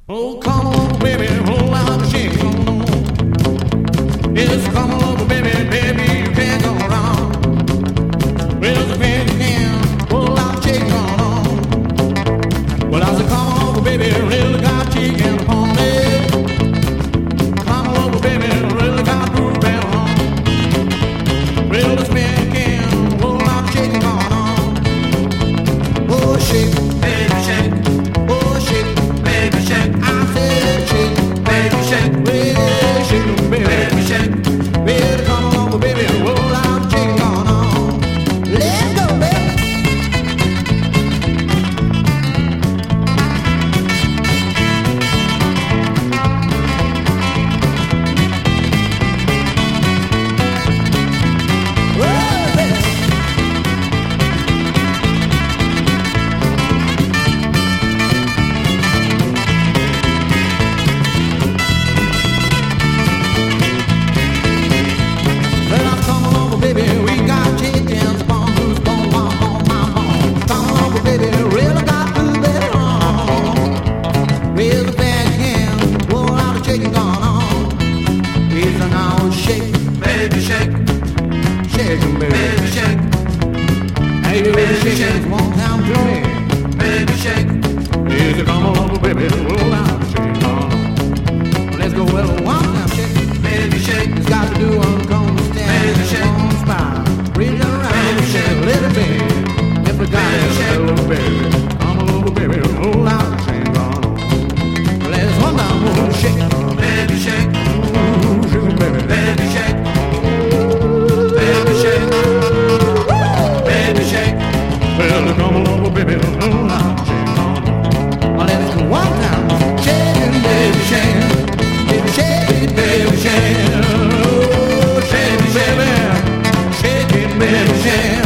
Oh, come on, baby, roll out the shake. Yes, come on, baby, baby, you can't go wrong. Well, the baby can roll out the shake on on. Well, I said, come on, baby, really got chicken upon it. Come on, baby, really got groove and on. Well, this man can roll out the shake on on. Oh, shake, baby, shake. Oh, shake, baby, shake. I said shake, baby, shake. Well, shake, baby, shake. Well, come along, baby, roll out, shake on on. Let's go, baby. Whoa, baby. Well, I'm coming over, baby. We got chickens, bone, loose, bone, bone, bone, bone, bone. Coming over, baby. Really got to bet on. With a bad hand, roll out a chicken gone on. It's an hour shake, baby, shake. Shaking, baby. Baby, shake. Hey, you baby, shake. One time to me. Baby, shake. Is it come over, baby? Roll out a chicken gone on. Let's go, well, one time shake. Baby, shake. It's got to do on come stand. Baby, shake. On spine. Reach around. Baby, shake. Little baby. If I got it, little baby. Come on over, baby. Roll out a chicken gone on. Let's one time, roll shake. Baby, shake. Ooh, shake, baby. Baby, shake. Baby, shake. Baby, shake. Well, come on over, baby. Roll out a chicken gone on. Let's go one time. Shake, baby, shake. Baby, shake it, baby, shake. Oh, shake it, baby. Shake it, baby, shake.